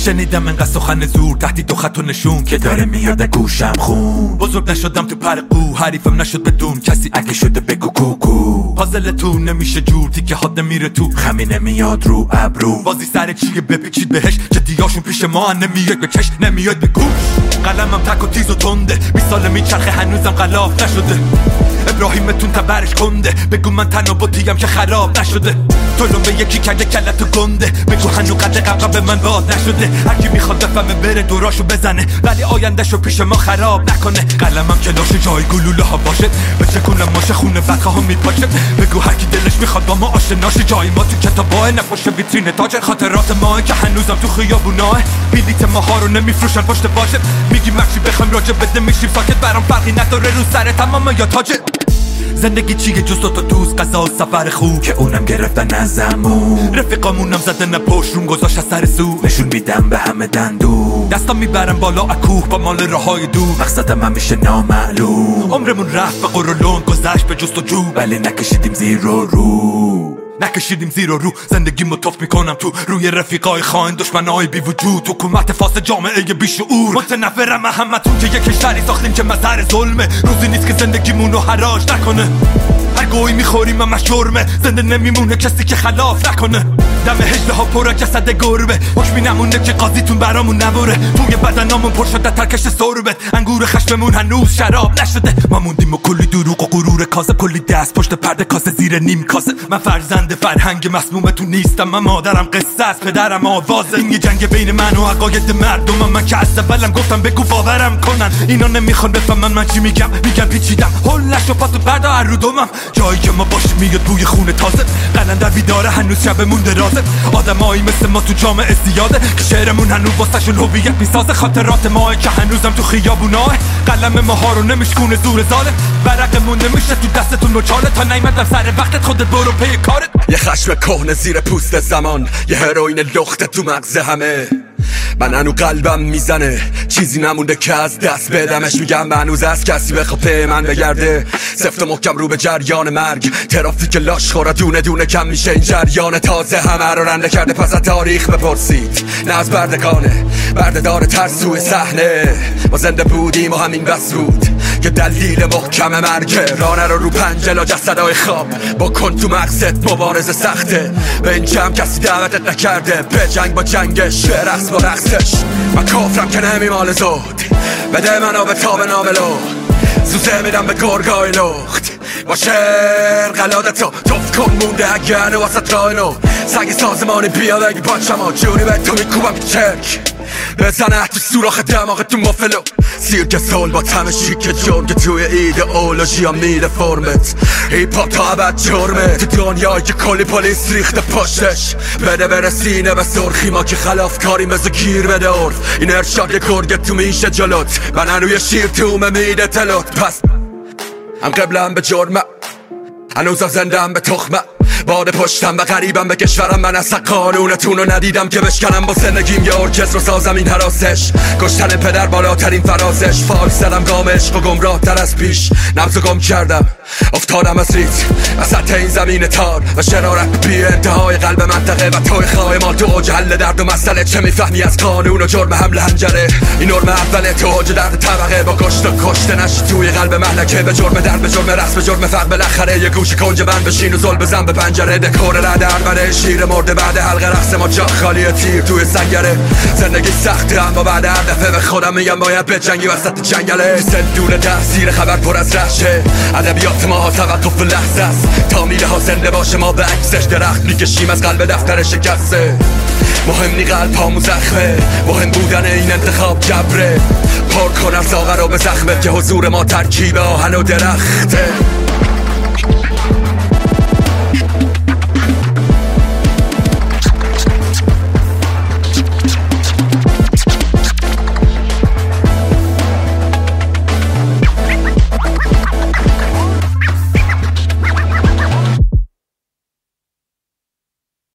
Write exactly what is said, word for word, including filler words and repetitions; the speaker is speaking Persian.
شنیدم انقدر سخن زور تهدید و خط و نشون که داره میاد گوشم خون. بزرگ نشدم تو پر قو، حریفم نشد بدون کسی اگه شده بگو کوکو. پازلتون نمیشه جور، تیکه هات نمیره تو، خمی نمیاد رو ابرو. بازی سر چیه بپیچید بهش، جدیاشون پیش ما نمیاد به کش، نمیاد به گوش. قلمم تک و تیز و تنده، بیست سال میچرخه هنوزم غلاف نشده. ابراهیمتون تبرش کنده، بگو من تنها بودیم که خراب نشده. طولم به یکی کرده کلت و گنده، بگو هنو قد قبقه به من باز نشده. هرکی میخواد بفهمه بره دوراشو بزنه، ولی آیندهشو پیش ما خراب نکنه. قلمم کلاش جای گلوله ها باشه، بچه کنم ماشه خونه بدخه ها میپاشه. بگو هرکی دلش میخواد با ما آشناشه، جای ما تو کتاباه نفاشه ویترین تاج. خاطرات ما که هنوزم تو خیابوناه، بلیت ماها رو نمیفروشن پشت باشه. میگیم مرچی بخوایم راجع بده میشیم ساکت، برام فرقی نداره رو سر تمام یا تاجه. زندگی چیه جز دو تا دوست، غذا و سفر خوب که اونم گرفتن ازمون. رفیقامونم زدن پشت روم گذاشت از سر سو، نشون میدم به همه دندون. دستام میبرم بالا اکوه با مال راهای دور، مقصدم همیشه نامعلوم. عمرمون رفت به قرولون گذشت به جستجو، ولی نکشیدیم زیر و رو. نکشیدیم زیر و رو، زندگی متوف میکنم تو روی رفیقای خاین، دشمنای بی وجود، حکومت فاسد، جامعه بیشعور. متنفرم همتون که یک کشوری ساختیم که مظهر ظلمه. روزی نیست که زندگیمونو حراج نکنه، هر گویی میخوریم همش جرمه. زنده نمیمونه کسی که خلاف نکنه. دم هجله ها پر جسد گربه، حکمی نمونه که قاضیتون برامون نبره. توی بدنامون پر شده ترکش سربت، انگور خشممون هنوز شراب نشده. ما موندیم و کلی دروغ و غرور کاذب، کلی دست پشت پرده کاسه زیر نیم کاسه. من فرزند فرهنگ مسمومتون نیستم، من مادرم قصه است، پدرم آوازه. این یه جنگ بین من و عقاید مردمم. من که از اولم گفتم بگو باورم کنن، اینا نمیخوان بفهمن من چی میگم. میگن پیچیدم هلش و پاتو بردا هر رو دومم. جایی که ما باشیم میاد بوی خون تازه، قلندر بیداره هنوز شبمون درازه. آدمایی مثل ما تو جامعه زیاده که شعرمون هنوز واسهشون هویت میسازه. خاطرات ماه که هنوزم تو خیابوناه، قلم ماها رو نمیشکونه زور ظالم. ورقمون نمیشه تو دستتون نوچاله، تا نیومدم سر وقتت خودت برو پی کارت. یه خشم کهنه زیر پوست زمان، یه هروئین لخت تو مغز همه. من هنو قلبم میزنه، چیزی نمونده که از دست بدمش. میگم هنوز از کسی بخواد به من بگرده، سفت و محکم رو به جریان مرگ. ترافیک لاش خورا دونه دونه کم میشه، این جریان تازه همه رو رنده کرده. پس از تاریخ بپرسید، نه از بردگانه، بردهدار ترسوی صحنه. ما زنده بودیم و همین بس بود که دلیل محکم مرگه. رانه رو رو پنجلا جسدهای خواب، با کن تو مغزت مبارزه سخته. به این جمع کسی دعوتت نکرده، به جنگ با جنگش، به رقص با رقصش. من کافرم که نمیمال زود، بده منو به تاب ناملو. زوزه میدم به گرگای لخت، با شعر قلادتو توف کن مونده اگه هنو واسه راینو. سگ سازمانی بیاد اگه بچم ها جوری به تو میکوبم که چرک. بزنه تو سوراخ دماغ تو مفلو، سیرک سول با تمشی که جرم که توی ایدئولوژی ها میده فرمت. هیپ هاپ تا ابد جرمه تو دنیایی که کلی پلیس ریخته پشتش. بده برسینه به سرخی، ما که خلاف کاری مثل گیر بده عرف. این ارشاد یه گرگه تو میشه جلوت، من هنوی شیر تومه میده تلوت. پس هم قبلم به جرمه، هنوزم زندم به تخمه. باد پشتم و غریبم به کشورم، من اصلا قانونتون رو ندیدم که بشکنم. با زندگیم یه ارکستر رو سازم این حراسش، کشتن پدر بالاترین فرازش. فاک زدم گام عشق و گمراه تر از پیش، نبض و گم کردم افتادم از ریت وسط این زمین تار. و شرارت بی انتهای قلب منطقه و توی خواه مال تو اوج حل درد و مسئله. چه میفهمی از قانون و جرم حمل هنجره؟ این نرم اوله تو اوج درد طبقه، با کشت و کشته نشی توی قلب مهلکه. به جرم درد، به جرم رقص، به جرم فقر، بالاخره یه گوشه کنج بند بشین و زل بزن به پنجره. دکور رد هربره شیر مرده بعد حلقه رقص ما، جا خالی تیر توی سنگره. زندگی سخته اما بعد هر دفعه به خودم میگم باید به جنگی وسط جنگله. سندون تحصیل خبر پر از رحشه، ادبیات ما ها توقف لحظه است. تا میله ها زنده باشه ما به عکسش درخت میکشیم از قلب دفتر شکسته. مهم نی قلب هامو زخمه، مهم بودن این انتخاب جبره. پر کن از آغر رو به زخمه که حضور ما ترکیب آهن و درخته.